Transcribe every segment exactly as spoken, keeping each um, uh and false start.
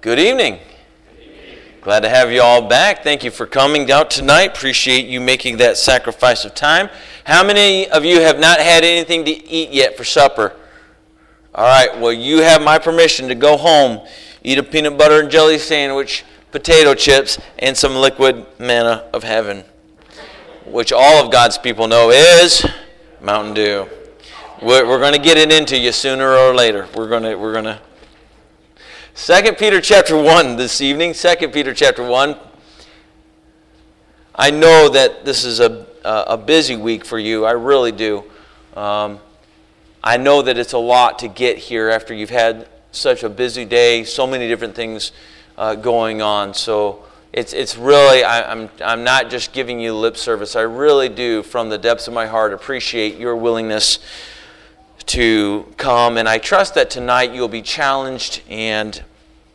Good evening. Glad to have you all back. Thank you for coming out tonight. Appreciate you making that sacrifice of time. How many of you have not had anything to eat yet for supper? All right, well, you have my permission to go home, eat a peanut butter and jelly sandwich, potato chips, and some liquid manna of heaven, which all of God's people know is Mountain Dew. We're, we're going to get it into you sooner or later. We're going to, we're going to. Second Peter chapter one this evening. Second Peter chapter one. I know that this is a a busy week for you. I really do. Um, I know that it's a lot to get here after you've had such a busy day, so many different things uh, going on. So it's it's really I, I'm I'm not just giving you lip service. I really do, from the depths of my heart, appreciate your willingness to come, and I trust that tonight you'll be challenged and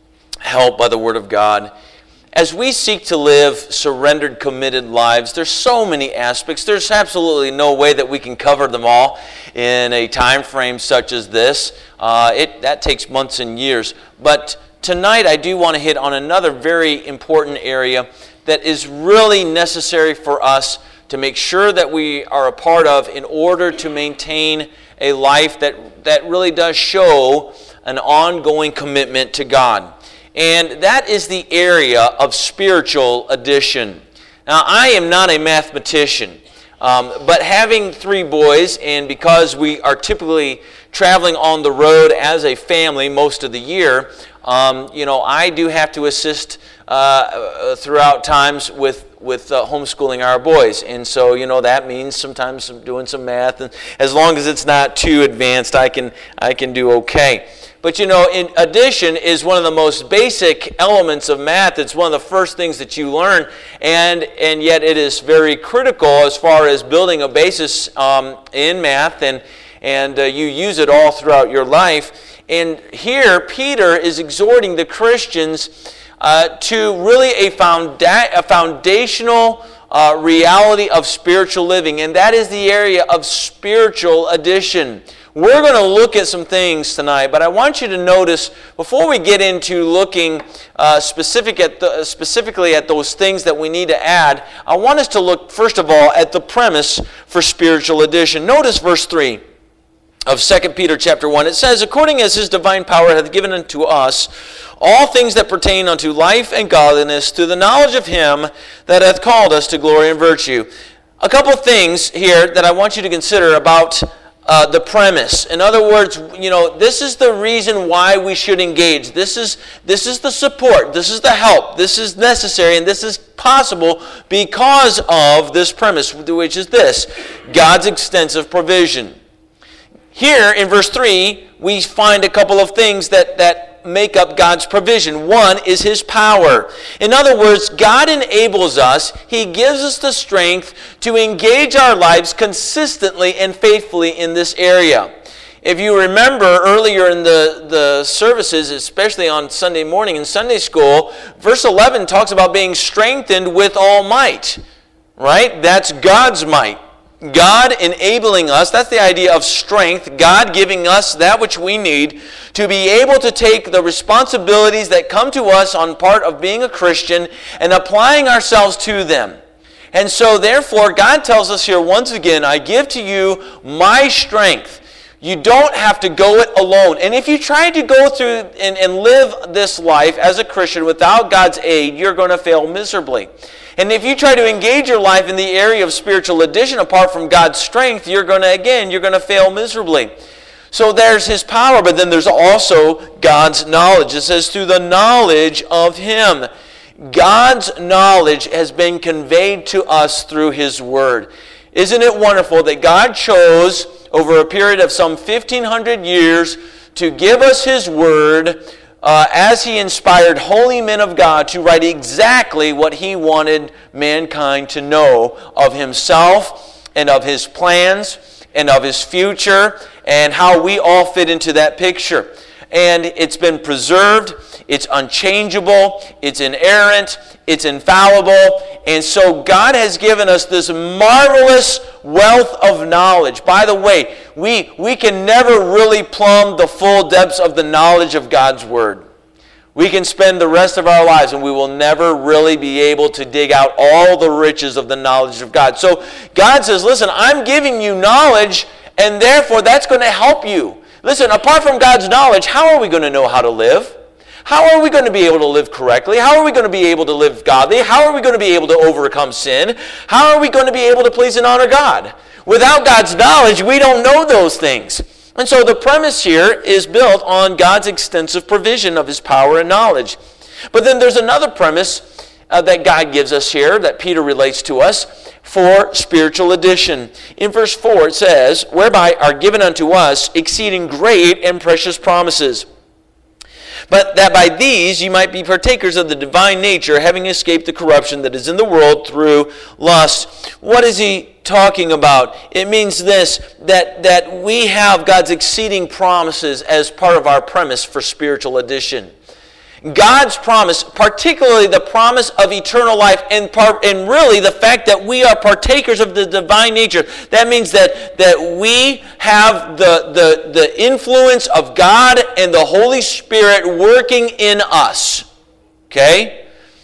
helped by the Word of God. As we seek to live surrendered, committed lives, there's so many aspects. There's absolutely no way that we can cover them all in a time frame such as this. Uh, it that takes months and years. But tonight I do want to hit on another very important area that is really necessary for us to make sure that we are a part of in order to maintain a life that, that really does show an ongoing commitment to God. And that is the area of spiritual addition. Now, I am not a mathematician, um, but having three boys, and because we are typically traveling on the road as a family most of the year, um, you know, I do have to assist uh, throughout times with with uh, homeschooling our boys. And so, you know, that means sometimes doing some math, and as long as it's not too advanced, I can I can do okay. But, you know, in addition is one of the most basic elements of math. It's one of the first things that you learn, and and yet it is very critical as far as building a basis um, in math, and, and uh, you use it all throughout your life. And here, Peter is exhorting the Christians uh, to really a, founda- a foundational uh, reality of spiritual living, and that is the area of spiritual addition. We're going to look at some things tonight, but I want you to notice, before we get into looking uh, specific at the, specifically at those things that we need to add, I want us to look, first of all, at the premise for spiritual addition. Notice verse three of Second Peter chapter one. It says, "According as his divine power hath given unto us all things that pertain unto life and godliness, through the knowledge of him that hath called us to glory and virtue." A couple of things here that I want you to consider about Uh, the premise. In other words, you know, this is the reason why we should engage. This is this is the support. This is the help. This is necessary, and this is possible because of this premise, which is this: God's extensive provision. Here in verse three, we find a couple of things that that make up God's provision. One is his power. In other words, God enables us. He gives us the strength to engage our lives consistently and faithfully in this area. If you remember earlier in the, the services, especially on Sunday morning in Sunday school, verse eleven talks about being strengthened with all might. Right? That's God's might. God enabling us, that's the idea of strength, God giving us that which we need to be able to take the responsibilities that come to us on part of being a Christian and applying ourselves to them. And so therefore, God tells us here once again, "I give to you my strength." You don't have to go it alone. And if you try to go through and, and live this life as a Christian without God's aid, you're going to fail miserably. And if you try to engage your life in the area of spiritual addition apart from God's strength, you're going to, again, you're going to fail miserably. So there's his power, but then there's also God's knowledge. It says, through the knowledge of him. God's knowledge has been conveyed to us through his word. Isn't it wonderful that God chose, over a period of some fifteen hundred years, to give us his word, Uh, as he inspired holy men of God to write exactly what he wanted mankind to know of himself and of his plans and of his future and how we all fit into that picture. And it's been preserved, it's unchangeable, it's inerrant, it's infallible, and so God has given us this marvelous wealth of knowledge. By the way, we, we can never really plumb the full depths of the knowledge of God's Word. We can spend the rest of our lives and we will never really be able to dig out all the riches of the knowledge of God. So God says, listen, I'm giving you knowledge, and therefore that's going to help you. Listen, apart from God's knowledge, how are we going to know how to live? How are we going to be able to live correctly? How are we going to be able to live godly? How are we going to be able to overcome sin? How are we going to be able to please and honor God? Without God's knowledge, we don't know those things. And so the premise here is built on God's extensive provision of His power and knowledge. But then there's another premise uh, that God gives us here that Peter relates to us for spiritual addition. In verse four it says, whereby are given unto us exceeding great and precious promises. But that by these you might be partakers of the divine nature, having escaped the corruption that is in the world through lust. What is he talking about? It means this, that, that we have God's exceeding promises as part of our premise for spiritual addition. God's promise, particularly the promise of eternal life, and, par- and really the fact that we are partakers of the divine nature. That means that, that we have the, the, the influence of God and the Holy Spirit working in us. Okay?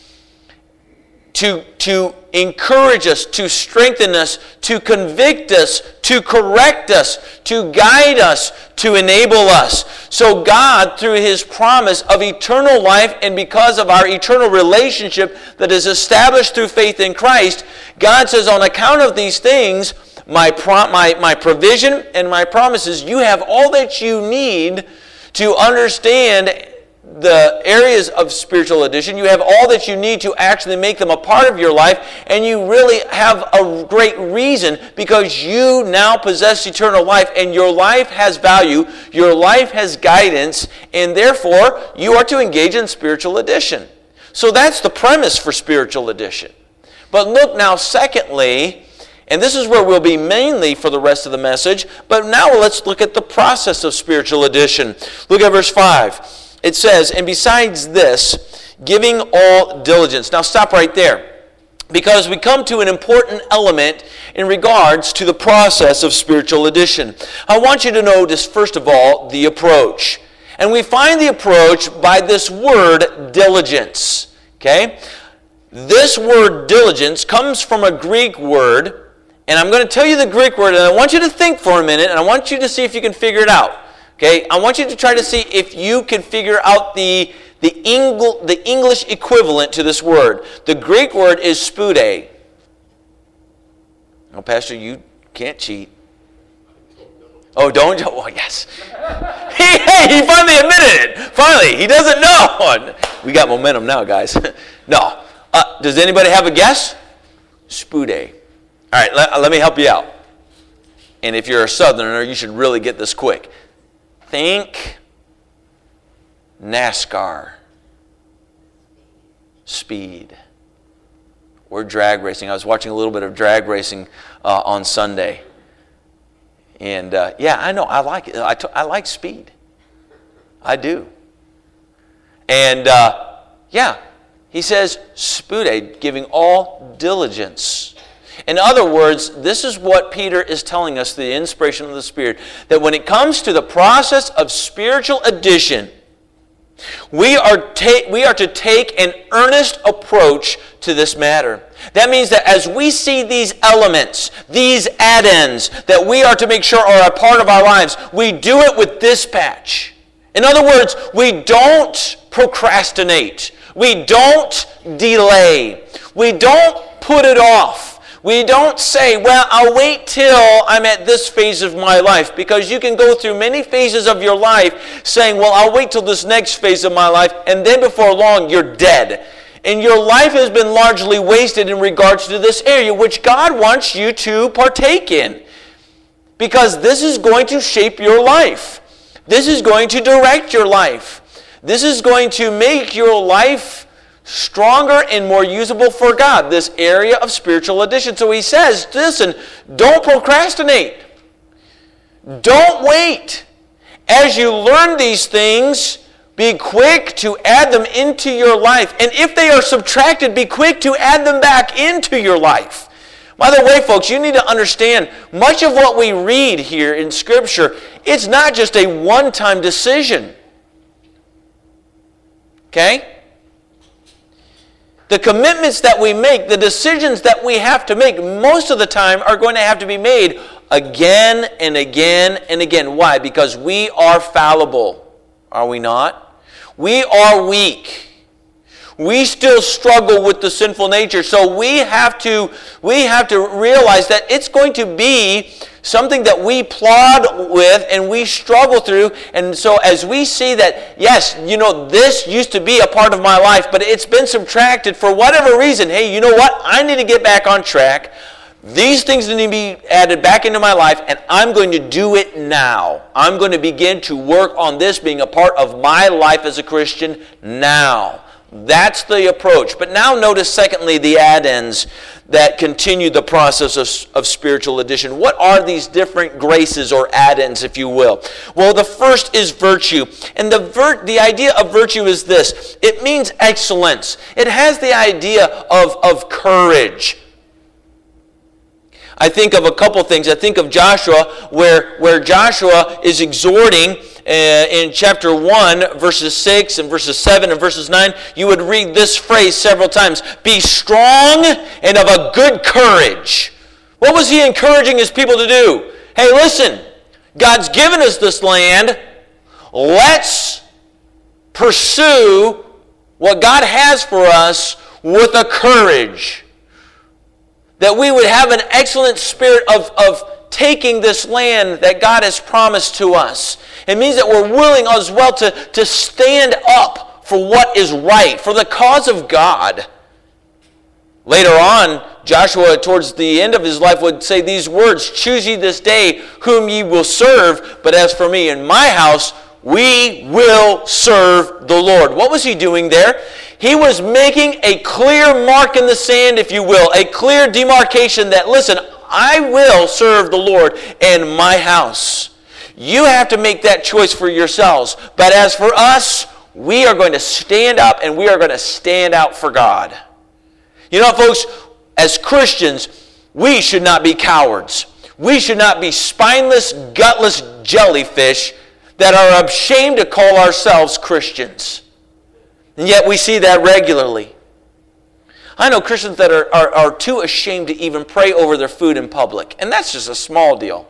To, to encourage us, to strengthen us, to convict us, to correct us, to guide us, to enable us. So God, through His promise of eternal life, and because of our eternal relationship that is established through faith in Christ, God says, on account of these things, my, pro- my, my provision and my promises, you have all that you need to understand the areas of spiritual addition. You have all that you need to actually make them a part of your life, and you really have a great reason because you now possess eternal life, and your life has value, your life has guidance, and therefore you are to engage in spiritual addition. So that's the premise for spiritual addition. But look now, secondly, and this is where we'll be mainly for the rest of the message, but now let's look at the process of spiritual addition. Look at verse five. It says, and besides this, giving all diligence. Now stop right there, because we come to an important element in regards to the process of spiritual addition. I want you to notice, first of all, the approach. And we find the approach by this word, diligence. Okay? This word, diligence, comes from a Greek word, and I'm going to tell you the Greek word, and I want you to think for a minute, and I want you to see if you can figure it out. Okay, I want you to try to see if you can figure out the, the, Engl, the English equivalent to this word. The Greek word is spude. Oh, Pastor, you can't cheat. Oh, don't? Oh, yes. he, hey, he finally admitted it. Finally, he doesn't know. We got momentum now, guys. No. Uh, does anybody have a guess? Spude. All right, let, let me help you out. And if you're a Southerner, you should really get this quick. Think NASCAR, speed, or drag racing. I was watching a little bit of drag racing uh, on Sunday. And uh, yeah, I know, I like it. I, t- I like speed. I do. And uh, yeah, he says, spude, giving all diligence. In other words, this is what Peter is telling us, the inspiration of the Spirit, that when it comes to the process of spiritual addition, we are, ta- we are to take an earnest approach to this matter. That means that as we see these elements, these add-ins that we are to make sure are a part of our lives, we do it with dispatch. In other words, we don't procrastinate. We don't delay. We don't put it off. We don't say, well, I'll wait till I'm at this phase of my life, because you can go through many phases of your life saying, well, I'll wait till this next phase of my life, and then before long, you're dead. And your life has been largely wasted in regards to this area, which God wants you to partake in, because this is going to shape your life. This is going to direct your life. This is going to make your life stronger and more usable for God, this area of spiritual addition. So he says, listen, don't procrastinate. Don't wait. As you learn these things, be quick to add them into your life. And if they are subtracted, be quick to add them back into your life. By the way, folks, you need to understand, much of what we read here in Scripture, it's not just a one-time decision. Okay? The commitments that we make, the decisions that we have to make, most of the time are going to have to be made again and again and again. Why? Because we are fallible. Are we not? We are weak. We still struggle with the sinful nature. So we have to, we have to realize that it's going to be something that we plod with and we struggle through. And so as we see that, yes, you know, this used to be a part of my life, but it's been subtracted for whatever reason. Hey, you know what? I need to get back on track. These things need to be added back into my life, and I'm going to do it now. I'm going to begin to work on this being a part of my life as a Christian now. That's the approach. But now notice, secondly, the add-ins that continue the process of, of spiritual addition. What are these different graces or add-ins, if you will? Well, the first is virtue. And the, vir- the idea of virtue is this. It means excellence. It has the idea of, of courage. I think of a couple things. I think of Joshua, where, where Joshua is exhorting uh, in chapter one, verses six and verses seven and verses nine. You would read this phrase several times. Be strong and of a good courage. What was he encouraging his people to do? Hey, listen, God's given us this land. Let's pursue what God has for us with a courage. That we would have an excellent spirit of, of taking this land that God has promised to us. It means that we're willing as well to, to stand up for what is right, for the cause of God. Later on, Joshua, towards the end of his life, would say these words, choose ye this day whom ye will serve, but as for me and my house, we will serve the Lord. What was he doing there? He was making a clear mark in the sand, if you will, a clear demarcation that, listen, I will serve the Lord and my house. You have to make that choice for yourselves. But as for us, we are going to stand up and we are going to stand out for God. You know, folks, as Christians, we should not be cowards. We should not be spineless, gutless jellyfish that are ashamed to call ourselves Christians. And yet we see that regularly. I know Christians that are, are, are too ashamed to even pray over their food in public. And that's just a small deal.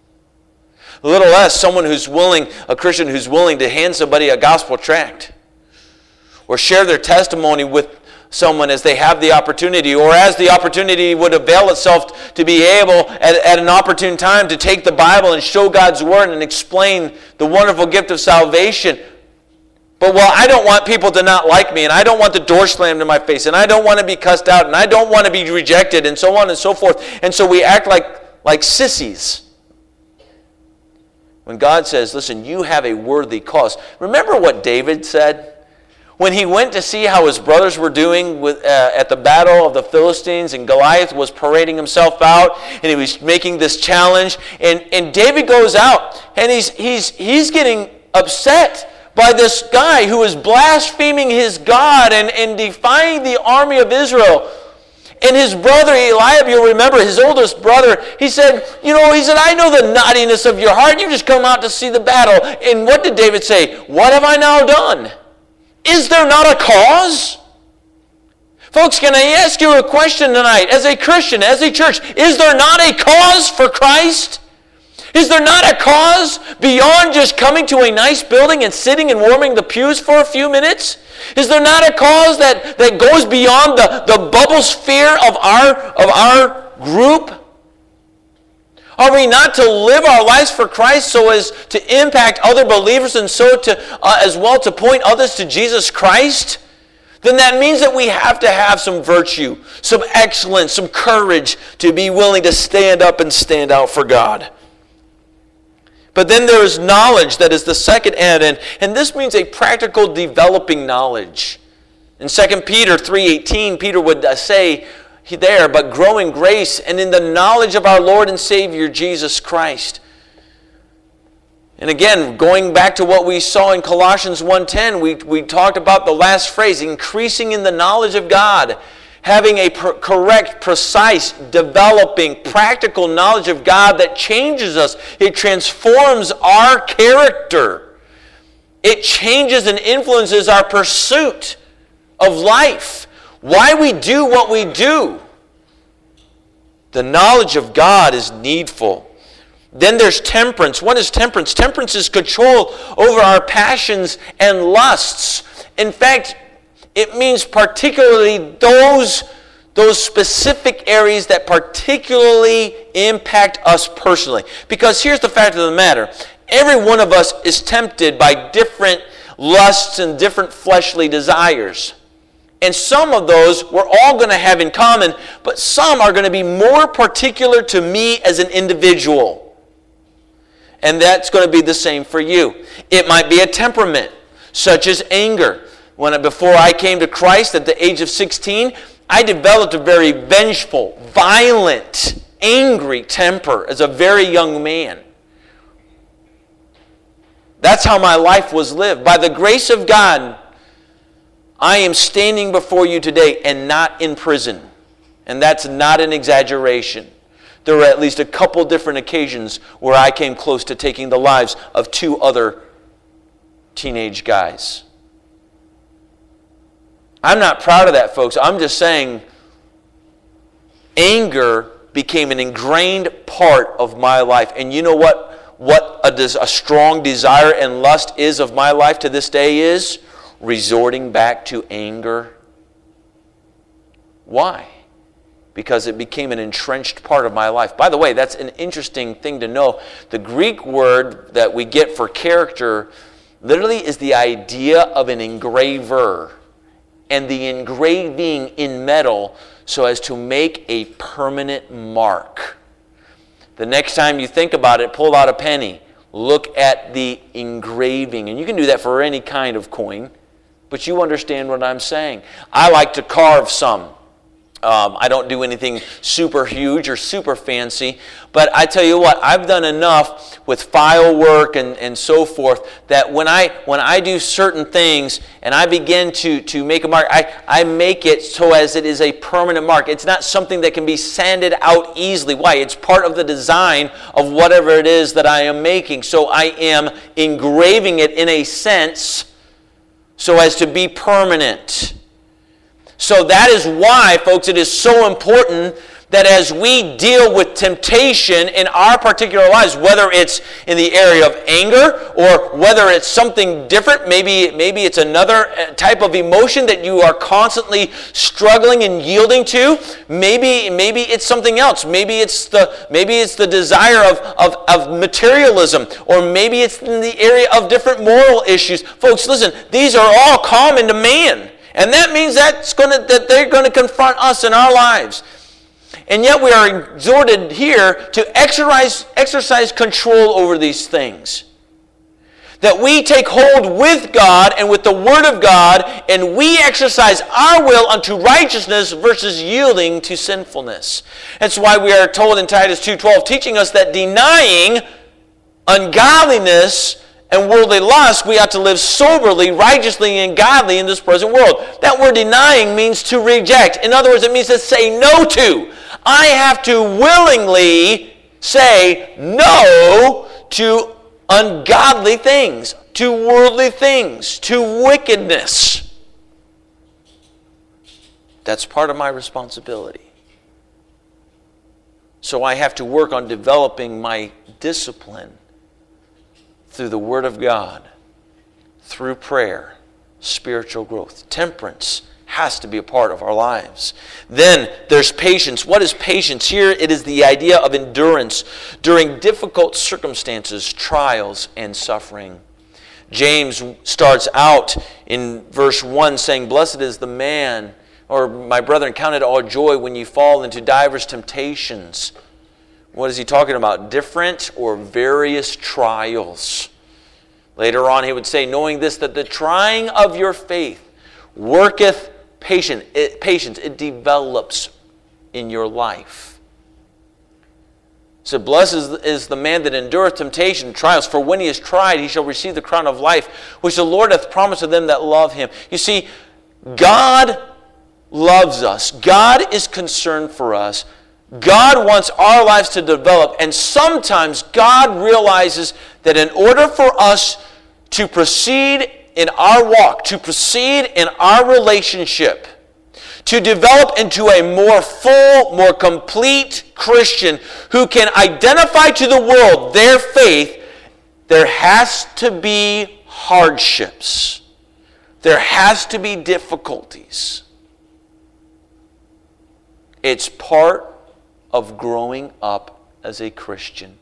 A little less someone who's willing, a Christian who's willing to hand somebody a gospel tract. Or share their testimony with someone as they have the opportunity, or as the opportunity would avail itself to be able at, at an opportune time to take the Bible and show God's Word and explain the wonderful gift of salvation. But well, I don't want people to not like me, and I don't want the door slammed in my face, and I don't want to be cussed out, and I don't want to be rejected, and so on and so forth. And so we act like, like sissies. When God says, listen, you have a worthy cause. Remember what David said? When he went to see how his brothers were doing with, uh, at the battle of the Philistines, and Goliath was parading himself out, and he was making this challenge, and, and David goes out, and he's, he's, he's getting upset by this guy who is blaspheming his God and, and defying the army of Israel. And his brother Eliab, you'll remember, his oldest brother, he said, you know, he said, I know the naughtiness of your heart. You just come out to see the battle. And what did David say? What have I now done? Is there not a cause? Folks, can I ask you a question tonight? As a Christian, as a church, is there not a cause for Christ? Is there not a cause beyond just coming to a nice building and sitting and warming the pews for a few minutes? Is there not a cause that, that goes beyond the, the bubble sphere of our, of our group? Are we not to live our lives for Christ so as to impact other believers and so to uh, as well to point others to Jesus Christ? Then that means that we have to have some virtue, some excellence, some courage to be willing to stand up and stand out for God. But then there is knowledge that is the second add-in, and this means a practical developing knowledge. In Second Peter three eighteen, Peter would say there, but grow in grace and in the knowledge of our Lord and Savior Jesus Christ. And again, going back to what we saw in Colossians one ten, we, we talked about the last phrase, increasing in the knowledge of God. Having a per- correct, precise, developing, practical knowledge of God that changes us. It transforms our character. It changes and influences our pursuit of life, why we do what we do. The knowledge of God is needful. Then there's temperance. What is temperance? Temperance is control over our passions and lusts. In fact, it means particularly those, those specific areas that particularly impact us personally. Because here's the fact of the matter. Every one of us is tempted by different lusts and different fleshly desires. And some of those we're all going to have in common, but some are going to be more particular to me as an individual. And that's going to be the same for you. It might be a temperament, such as anger. When before I came to Christ at the age of sixteen, I developed a very vengeful, violent, angry temper as a very young man. That's how my life was lived. By the grace of God, I am standing before you today and not in prison. And that's not an exaggeration. There were at least a couple different occasions where I came close to taking the lives of two other teenage guys. I'm not proud of that, folks. I'm just saying anger became an ingrained part of my life. And you know what, what a, a strong desire and lust is of my life to this day is? Resorting back to anger. Why? Because it became an entrenched part of my life. By the way, that's an interesting thing to know. The Greek word that we get for character literally is the idea of an engraver. And the engraving in metal so as to make a permanent mark. The next time you think about it, pull out a penny. Look at the engraving. And you can do that for any kind of coin. But you understand what I'm saying. I like to carve some. Um, I don't do anything super huge or super fancy. But I tell you what, I've done enough with file work and, and so forth that when I when I do certain things and I begin to, to make a mark, I, I make it so as it is a permanent mark. It's not something that can be sanded out easily. Why? It's part of the design of whatever it is that I am making. So I am engraving it in a sense so as to be permanent. So that is why, folks, it is so important that as we deal with temptation in our particular lives, whether it's in the area of anger or whether it's something different, maybe, maybe it's another type of emotion that you are constantly struggling and yielding to, maybe, maybe it's something else. Maybe it's the, maybe it's the desire of, of, of materialism, or maybe it's in the area of different moral issues. Folks, listen, these are all common to man. And that means that's gonna, that they're going to confront us in our lives. And yet we are exhorted here to exercise, exercise control over these things. That we take hold with God and with the Word of God, and we exercise our will unto righteousness versus yielding to sinfulness. That's why we are told in Titus two twelve, teaching us that denying ungodliness and worldly lust, we ought to live soberly, righteously, and godly in this present world. That word denying means to reject. In other words, it means to say no to. I have to willingly say no to ungodly things, to worldly things, to wickedness. That's part of my responsibility. So I have to work on developing my discipline through the Word of God, through prayer, spiritual growth. Temperance has to be a part of our lives. Then there's patience. What is patience? Here it is the idea of endurance during difficult circumstances, trials, and suffering. James starts out in verse one saying, "Blessed is the man, or my brethren, count it all joy when you fall into divers temptations." What is he talking about? Different or various trials. Later on he would say, knowing this, that the trying of your faith worketh patience. It, patience. It develops in your life. So blessed is, is the man that endureth temptation and trials, for when he is tried, he shall receive the crown of life, which the Lord hath promised to them that love him. You see, God loves us. God is concerned for us. God wants our lives to develop, and sometimes God realizes that in order for us to proceed in our walk, to proceed in our relationship, to develop into a more full, more complete Christian who can identify to the world their faith, there has to be hardships. There has to be difficulties. It's part of growing up as a Christian.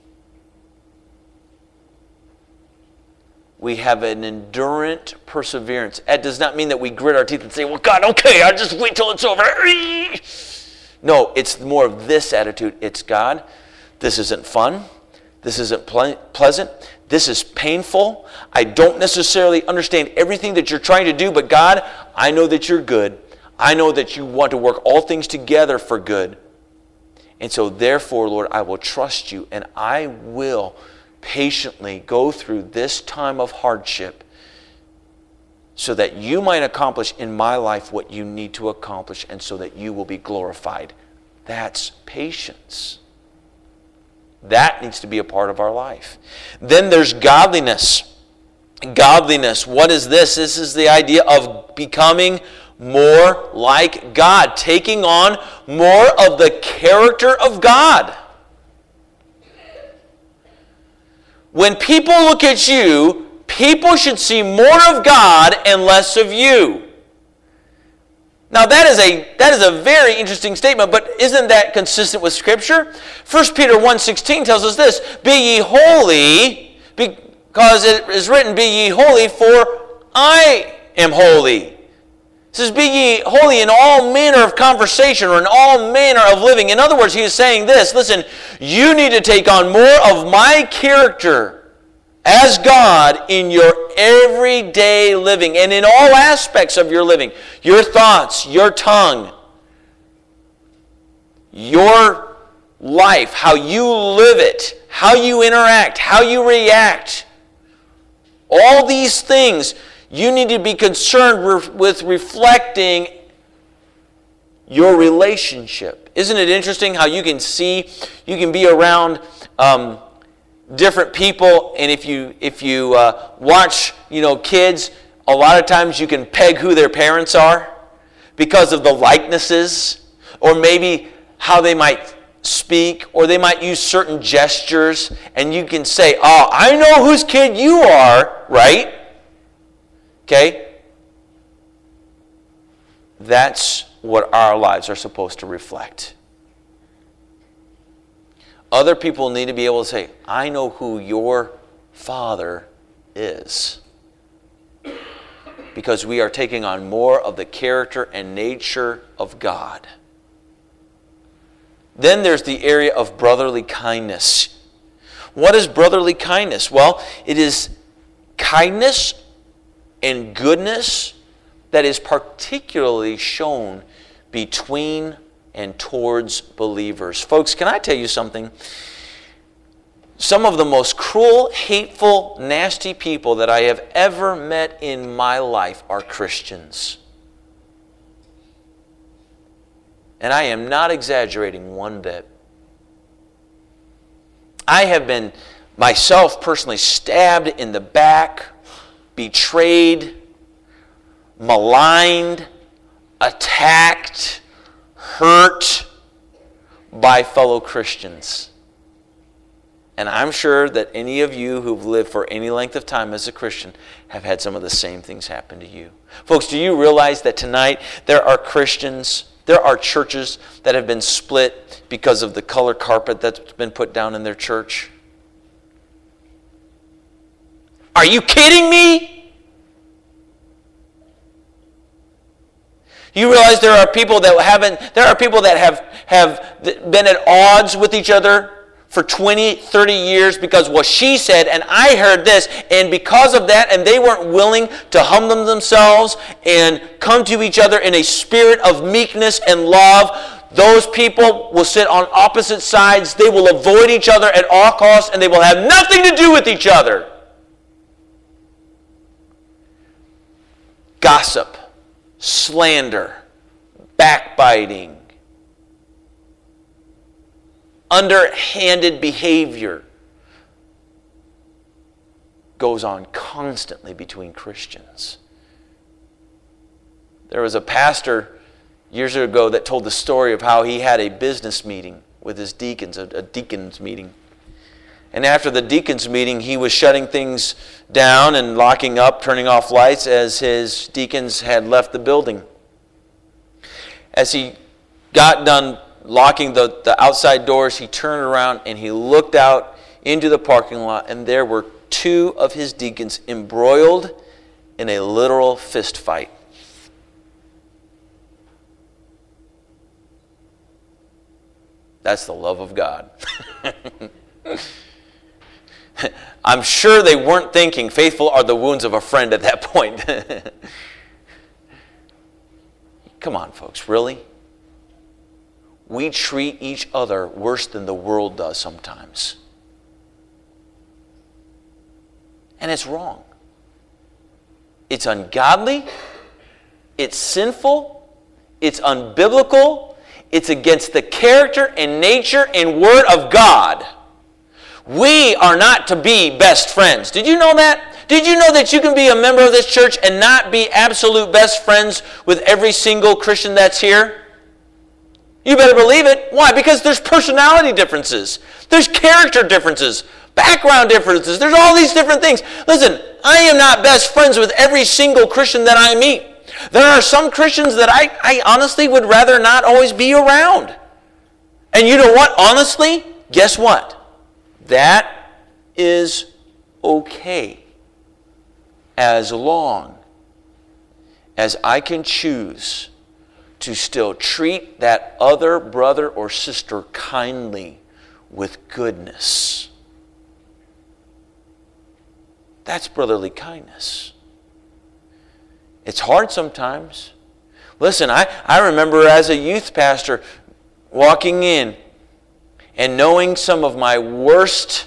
We have an endurant perseverance. That does not mean that we grit our teeth and say, well, God, okay, I'll just wait till it's over. No, it's more of this attitude. It's, God, this isn't fun. This isn't ple- pleasant. This is painful. I don't necessarily understand everything that you're trying to do, but God, I know that you're good. I know that you want to work all things together for good. And so therefore, Lord, I will trust you, and I will patiently go through this time of hardship so that you might accomplish in my life what you need to accomplish, and so that you will be glorified. That's patience. That needs to be a part of our life. Then there's godliness. Godliness, what is this? This is the idea of becoming more like God, taking on more of the character of God. When people look at you, people should see more of God and less of you. Now that is a that is a very interesting statement, but isn't that consistent with Scripture? First Peter one sixteen tells us this, be ye holy, because it is written, be ye holy, for I am holy. It says, be ye holy in all manner of conversation, or in all manner of living. In other words, he is saying this, listen, you need to take on more of my character as God in your everyday living and in all aspects of your living. Your thoughts, your tongue, your life, how you live it, how you interact, how you react. All these things, you need to be concerned with reflecting your relationship. Isn't it interesting how you can see, you can be around um, different people, and if you if you uh, watch, you know, kids, a lot of times you can peg who their parents are because of the likenesses, or maybe how they might speak, or they might use certain gestures, and you can say, oh, I know whose kid you are, right? Okay? That's what our lives are supposed to reflect. Other people need to be able to say, I know who your father is. Because we are taking on more of the character and nature of God. Then there's the area of brotherly kindness. What is brotherly kindness? Well, it is kindness and goodness that is particularly shown between and towards believers. Folks, can I tell you something? Some of the most cruel, hateful, nasty people that I have ever met in my life are Christians. And I am not exaggerating one bit. I have been myself personally stabbed in the back, betrayed, maligned, attacked, hurt by fellow Christians. And I'm sure that any of you who've lived for any length of time as a Christian have had some of the same things happen to you. Folks, do you realize that tonight there are Christians, there are churches that have been split because of the color carpet that's been put down in their church? Are you kidding me? You realize there are people that haven't, there are people that have, have been at odds with each other for twenty, thirty years because what she said, and I heard this, and because of that, and they weren't willing to humble themselves and come to each other in a spirit of meekness and love, those people will sit on opposite sides, they will avoid each other at all costs, and they will have nothing to do with each other. Gossip, slander, backbiting, underhanded behavior goes on constantly between Christians. There was a pastor years ago that told the story of how he had a business meeting with his deacons, a, a deacons meeting. And after the deacons meeting, he was shutting things down and locking up, turning off lights as his deacons had left the building. As he got done locking the, the outside doors, he turned around and he looked out into the parking lot, and there were two of his deacons embroiled in a literal fist fight. That's the love of God. I'm sure they weren't thinking, faithful are the wounds of a friend at that point. Come on, folks, really? We treat each other worse than the world does sometimes. And it's wrong. It's ungodly. It's sinful. It's unbiblical. It's against the character and nature and word of God. We are not to be best friends. Did you know that? Did you know that you can be a member of this church and not be absolute best friends with every single Christian that's here? You better believe it. Why? Because there's personality differences. There's character differences. Background differences. There's all these different things. Listen, I am not best friends with every single Christian that I meet. There are some Christians that I, I honestly would rather not always be around. And you know what? Honestly, guess what? That is okay. As long as I can choose to still treat that other brother or sister kindly with goodness. That's brotherly kindness. It's hard sometimes. Listen, I, I remember as a youth pastor walking in and knowing some of my worst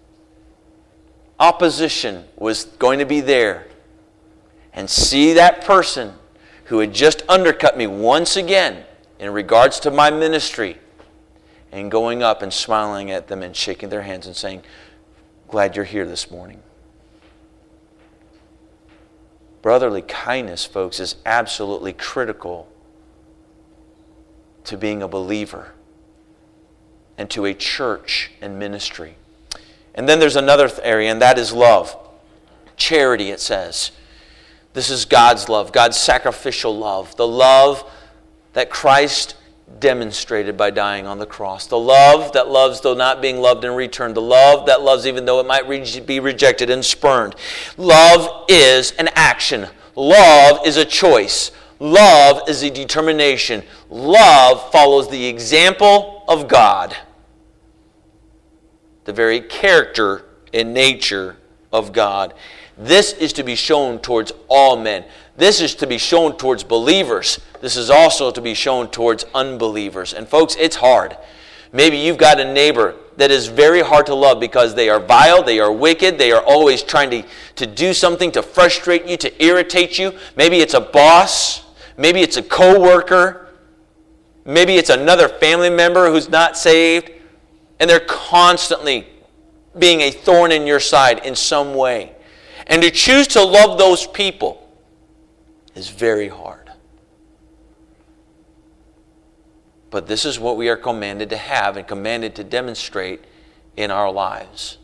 opposition was going to be there, and see that person who had just undercut me once again in regards to my ministry, and going up and smiling at them and shaking their hands and saying, "Glad you're here this morning." Brotherly kindness, folks, is absolutely critical to being a believer and to a church and ministry. And then there's another area, and that is love. Charity, it says. This is God's love, God's sacrificial love. The love that Christ demonstrated by dying on the cross. The love that loves though not being loved in return. The love that loves even though it might re- be rejected and spurned. Love is an action. Love is a choice. Love is a determination. Love follows the example of God. The very character and nature of God. This is to be shown towards all men. This is to be shown towards believers. This is also to be shown towards unbelievers. And folks, it's hard. Maybe you've got a neighbor that is very hard to love because they are vile, they are wicked, they are always trying to, to do something to frustrate you, to irritate you. Maybe it's a boss. Maybe it's a co-worker. Maybe it's another family member who's not saved. And they're constantly being a thorn in your side in some way. And to choose to love those people is very hard. But this is what we are commanded to have and commanded to demonstrate in our lives.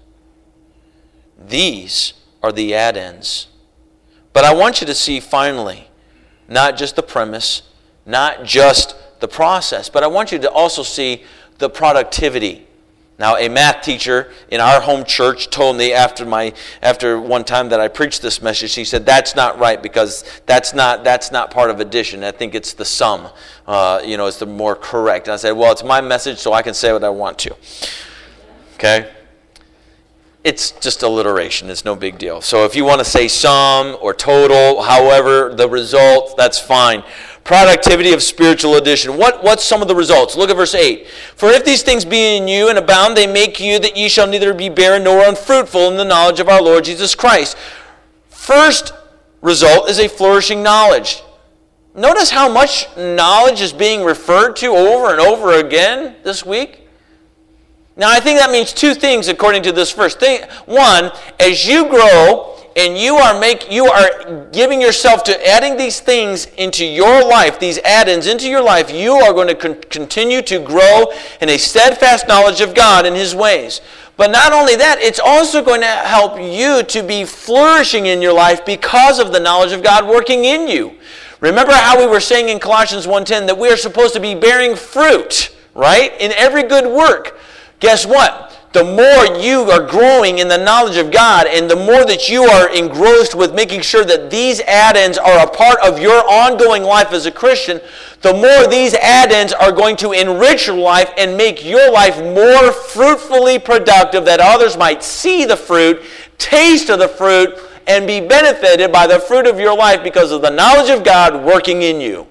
These are the add-ins. But I want you to see finally, not just the premise, not just the process, but I want you to also see the productivity. Now, a math teacher in our home church told me after my after one time that I preached this message, he said, "That's not right because that's not that's not part of addition. I think it's the sum. Uh, you know, it's the more correct." And I said, "Well, it's my message, so I can say what I want to." Okay. It's just alliteration. It's no big deal. So if you want to say sum or total, however the result, that's fine. Productivity of spiritual addition. What, what's some of the results? Look at verse eight. "For if these things be in you and abound, they make you that ye shall neither be barren nor unfruitful in the knowledge of our Lord Jesus Christ." First result is a flourishing knowledge. Notice how much knowledge is being referred to over and over again this week. Now, I think that means two things according to this verse. Thing, one, as you grow and you are make you are giving yourself to adding these things into your life, these add-ins into your life, you are going to con- continue to grow in a steadfast knowledge of God and His ways. But not only that, it's also going to help you to be flourishing in your life because of the knowledge of God working in you. Remember how we were saying in Colossians one ten that we are supposed to be bearing fruit, right? In every good work. Guess what? The more you are growing in the knowledge of God and the more that you are engrossed with making sure that these add-ins are a part of your ongoing life as a Christian, the more these add-ins are going to enrich your life and make your life more fruitfully productive, that others might see the fruit, taste of the fruit, and be benefited by the fruit of your life because of the knowledge of God working in you.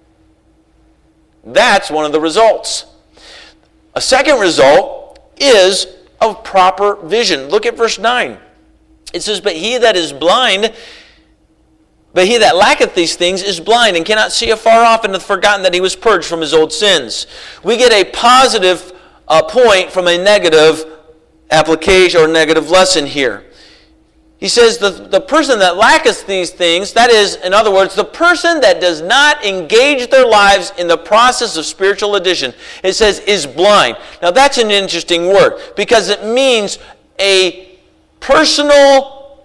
That's one of the results. A second result is of proper vision. Look at verse nine. It says, But he that is blind, but he that lacketh these things is blind, and cannot see afar off, and hath forgotten that he was purged from his old sins. We get a positive uh, point from a negative application or negative lesson here. He says the, the person that lacketh these things, that is, in other words, the person that does not engage their lives in the process of spiritual addition, it says is blind. Now that's an interesting word because it means a personal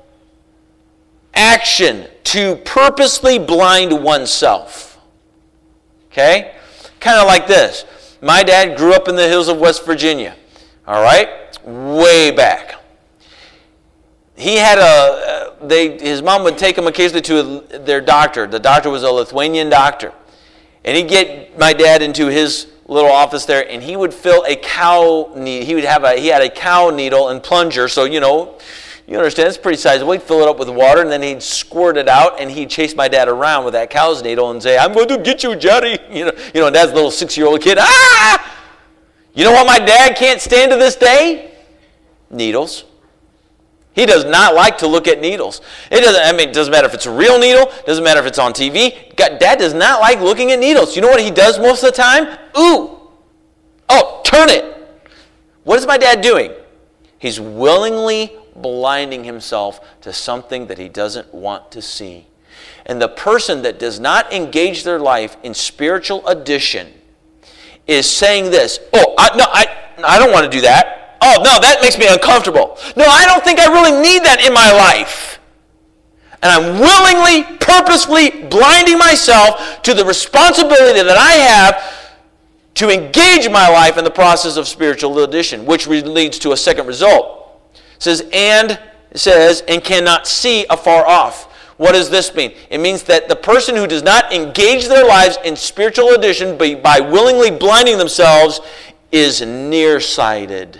action to purposely blind oneself. Okay? Kind of like this. My dad grew up in the hills of West Virginia. All right? Way back. He had a, they, his mom would take him occasionally to a, their doctor. The doctor was a Lithuanian doctor. And he'd get my dad into his little office there, and he would fill a cow needle. He would have a, he had a cow needle and plunger, so, you know, you understand, it's pretty sizable. He'd fill it up with water, and then he'd squirt it out, and he'd chase my dad around with that cow's needle and say, I'm going to get you, Johnny. You know, you know, Dad's little six-year-old kid. Ah! You know what my dad can't stand to this day? Needles. He does not like to look at needles. It doesn't, I mean, it doesn't matter if it's a real needle. It doesn't matter if it's on T V. God, Dad does not like looking at needles. You know what he does most of the time? Ooh. Oh, turn it. What is my dad doing? He's willingly blinding himself to something that he doesn't want to see. And the person that does not engage their life in spiritual addition is saying this, oh, I, no, I, I don't want to do that. Oh, no, that makes me uncomfortable. No, I don't think I really need that in my life. And I'm willingly, purposefully blinding myself to the responsibility that I have to engage my life in the process of spiritual addition, which leads to a second result. It says, and, it says, and cannot see afar off. What does this mean? It means that the person who does not engage their lives in spiritual addition by, by willingly blinding themselves is nearsighted.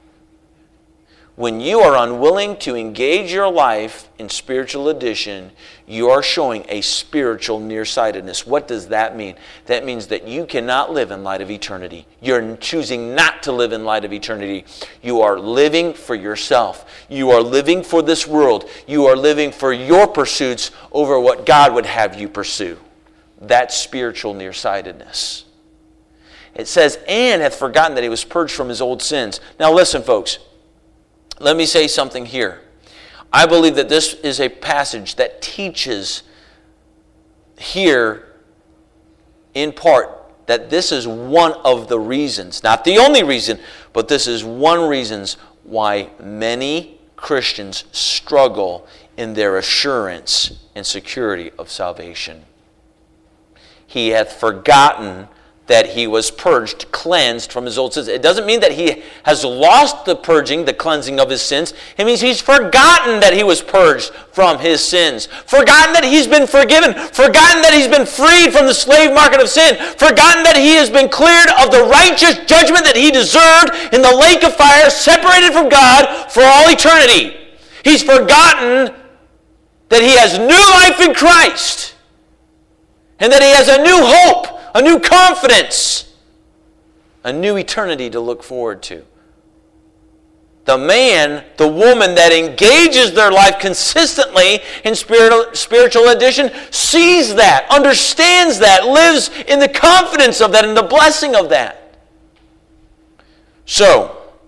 When you are unwilling to engage your life in spiritual addition, you are showing a spiritual nearsightedness. What does that mean? That means that you cannot live in light of eternity. You're choosing not to live in light of eternity. You are living for yourself. You are living for this world. You are living for your pursuits over what God would have you pursue. That's spiritual nearsightedness. It says, and hath forgotten that he was purged from his old sins. Now listen, folks. Let me say something here. I believe that this is a passage that teaches here, in part, that this is one of the reasons, not the only reason, but this is one reason why many Christians struggle in their assurance and security of salvation. He hath forgotten that he was purged, cleansed from his old sins. It doesn't mean that he has lost the purging, the cleansing of his sins. It means he's forgotten that he was purged from his sins. Forgotten that he's been forgiven. Forgotten that he's been freed from the slave market of sin. Forgotten that he has been cleared of the righteous judgment that he deserved in the lake of fire, separated from God for all eternity. He's forgotten that he has new life in Christ and that he has a new hope, a new confidence, a new eternity to look forward to. The man, the woman that engages their life consistently in spiritual addition sees that, understands that, lives in the confidence of that and the blessing of that. So,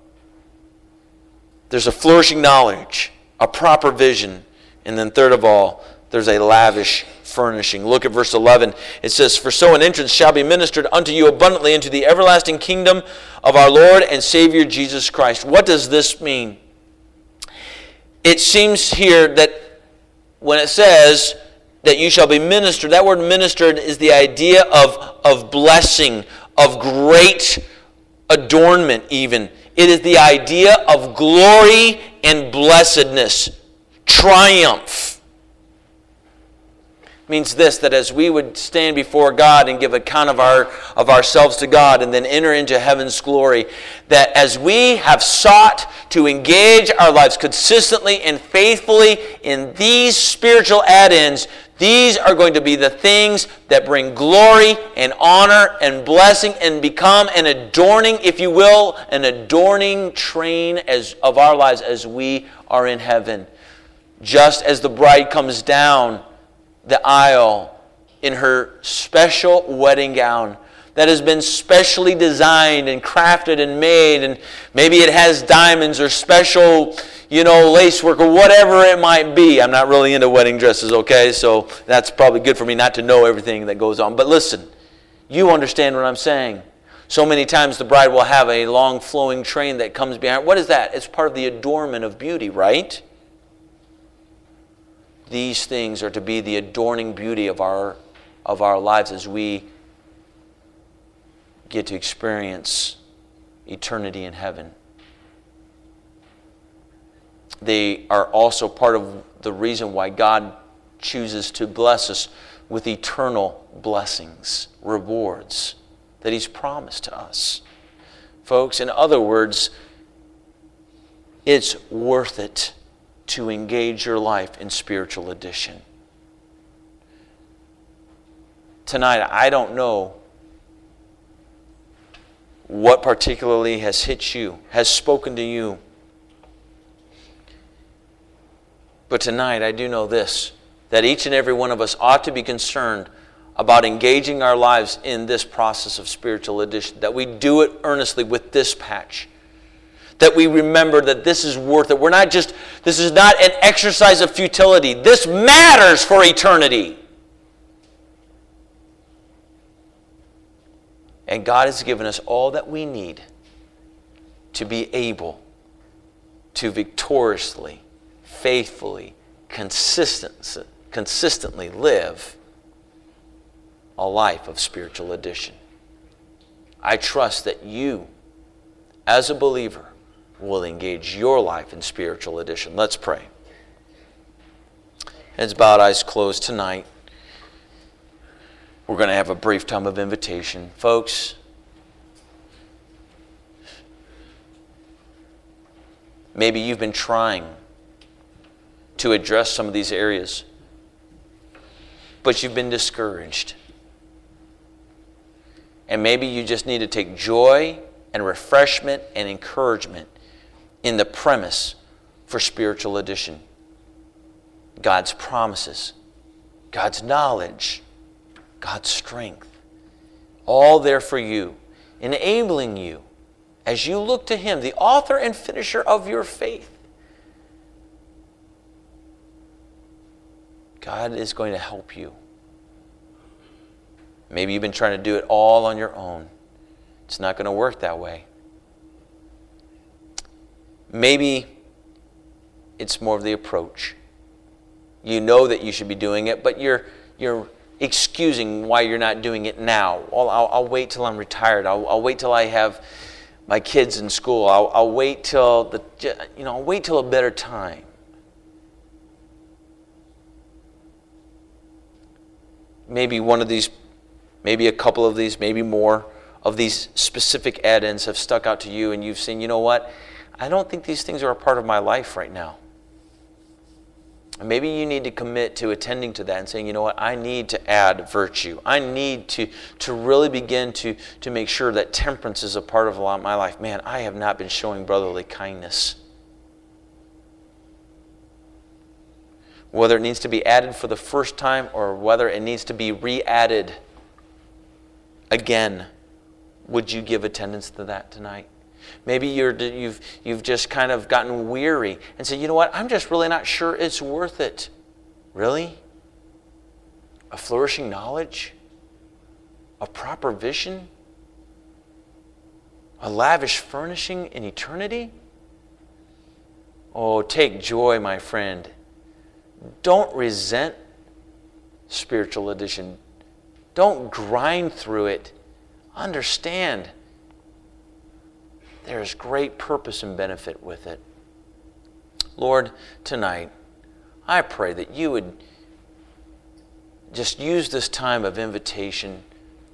there's a flourishing knowledge, a proper vision, and then third of all, there's a lavish furnishing. Look at verse eleven. It says, "For so an entrance shall be ministered unto you abundantly into the everlasting kingdom of our Lord and Savior Jesus Christ." What does this mean? It seems here that when it says that you shall be ministered, that word ministered is the idea of, of blessing, of great adornment even. It is the idea of glory and blessedness, triumph. Means this, that as we would stand before God and give account of our of ourselves to God and then enter into heaven's glory, that as we have sought to engage our lives consistently and faithfully in these spiritual add-ins, these are going to be the things that bring glory and honor and blessing and become an adorning, if you will, an adorning train as of our lives as we are in heaven. Just as the bride comes down the aisle in her special wedding gown that has been specially designed and crafted and made, and maybe it has diamonds or special, you know, lacework or whatever it might be. I'm not really into wedding dresses, okay? So that's probably good for me not to know everything that goes on. But listen, you understand what I'm saying. So many times the bride will have a long flowing train that comes behind. What is that? It's part of the adornment of beauty, right? These things are to be the adorning beauty of our of our lives as we get to experience eternity in heaven. They are also part of the reason why God chooses to bless us with eternal blessings, rewards that He's promised to us. Folks, in other words, it's worth it to engage your life in spiritual addition. Tonight, I don't know what particularly has hit you, has spoken to you. But tonight, I do know this, that each and every one of us ought to be concerned about engaging our lives in this process of spiritual addition, that we do it earnestly with dispatch. That we remember that this is worth it. We're not just, this is not an exercise of futility. This matters for eternity. And God has given us all that we need to be able to victoriously, faithfully, consistent, consistently live a life of spiritual addition. I trust that you, as a believer, will engage your life in spiritual addition. Let's pray. Heads bowed, eyes closed tonight. We're going to have a brief time of invitation. Folks, maybe you've been trying to address some of these areas, but you've been discouraged. And maybe you just need to take joy and refreshment and encouragement in the premise for spiritual addition. God's promises, God's knowledge, God's strength, all there for you, enabling you as you look to Him, the author and finisher of your faith. God is going to help you. Maybe you've been trying to do it all on your own. It's not going to work that way. Maybe it's more of the approach. You know that you should be doing it, but you're you're excusing why you're not doing it now. Well, I'll, I'll wait till I'm retired. I'll, I'll wait till I have my kids in school. I'll, I'll wait till the you know I'll wait till a better time. Maybe one of these, maybe a couple of these, maybe more of these specific add-ins have stuck out to you, and you've seen, you know what? I don't think these things are a part of my life right now. And maybe you need to commit to attending to that and saying, you know what, I need to add virtue. I need to, to really begin to, to make sure that temperance is a part of my life. Man, I have not been showing brotherly kindness. Whether it needs to be added for the first time or whether it needs to be re-added again, would you give attendance to that tonight? Maybe you're, you've, you've just kind of gotten weary and said, you know what, I'm just really not sure it's worth it. Really? A flourishing knowledge? A proper vision? A lavish furnishing in eternity? Oh, take joy, my friend. Don't resent spiritual addition. Don't grind through it. Understand there is great purpose and benefit with it. Lord, tonight, I pray that you would just use this time of invitation.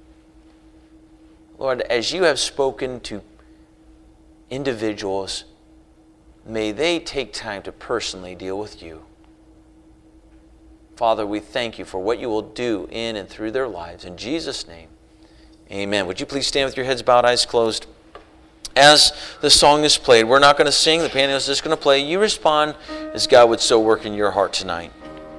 Lord, as you have spoken to individuals, may they take time to personally deal with you. Father, we thank you for what you will do in and through their lives. In Jesus' name, amen. Would you please stand with your heads bowed, eyes closed? As the song is played, we're not going to sing. The piano is just going to play. You respond as God would so work in your heart tonight.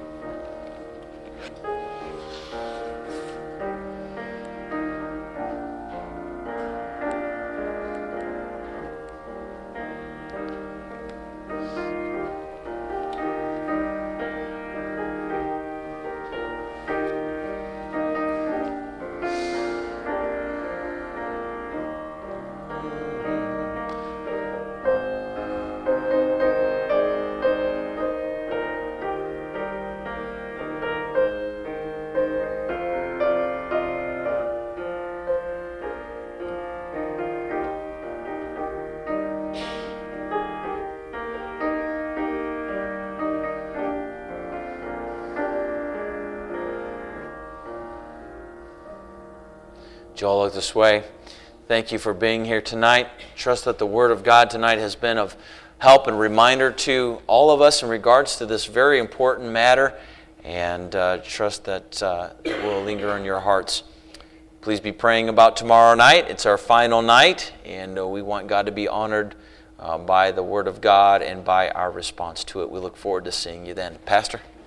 Joel, look this way. Thank you for being here tonight. Trust that the Word of God tonight has been of help and reminder to all of us in regards to this very important matter, and uh, trust that uh, it will linger in your hearts. Please be praying about tomorrow night. It's our final night, and uh, we want God to be honored uh, by the Word of God and by our response to it. We look forward to seeing you then. Pastor?